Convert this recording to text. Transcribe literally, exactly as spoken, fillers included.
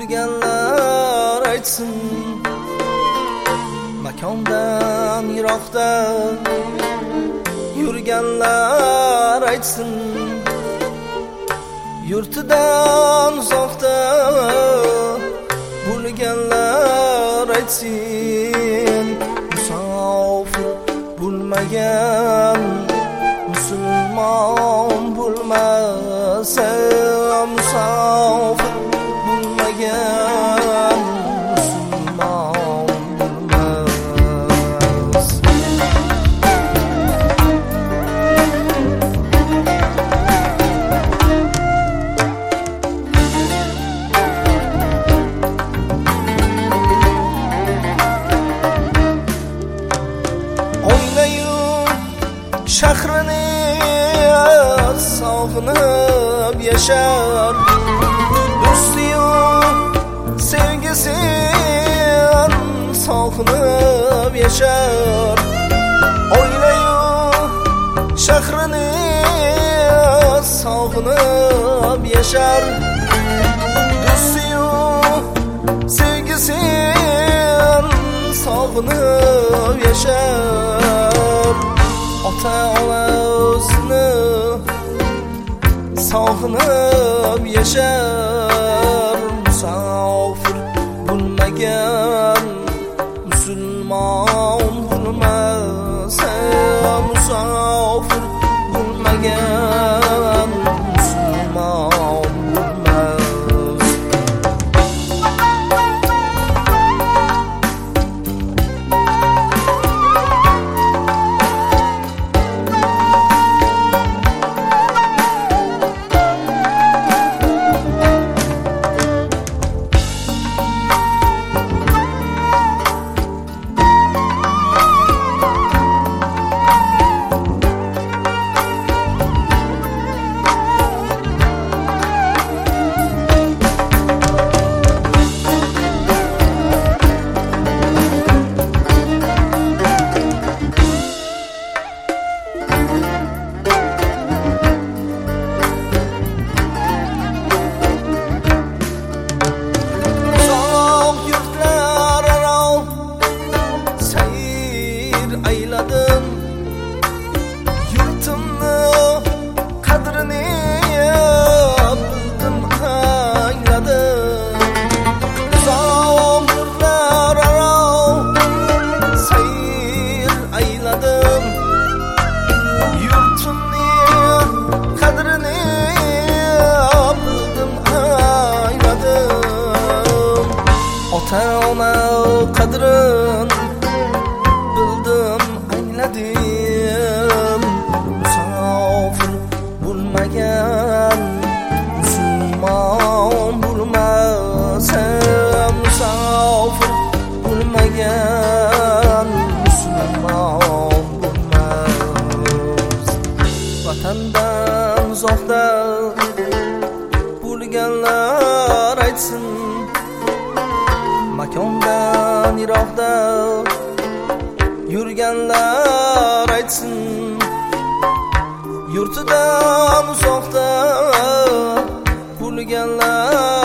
Bilganlar aytsin, makondan yiroqda yurganlar aytsin, yurtidan uzoqda bo'lganlar aytsin. Musofir bo'lmagan musulmon bo'lmasa, musofir bo'lmagan musulmon bo'lmas. Oynayu shahrini sog'inib yashar, do'stiyu sevgisin sog'inib yashar. Oilayu shahrini sog'inib yashar, do'stiyu sevgisin sog'inib yashar. Ota onasini sog'inib yashar. Musofir bo'lmagan musulmon bo'lmasa, musofir bo'lmagan musulmon bo'lmas. Ota-ona qadrin bildim, angladim. Musofir bo'lmagan musulmon bo'lmasa, musofir bo'lmagan musulmon bo'lmas. Vatandan uzoqda bo'lganlar aytsin, makondan yiroqda yurganlar aytsin, yurtidan uzoqda bo'lganlar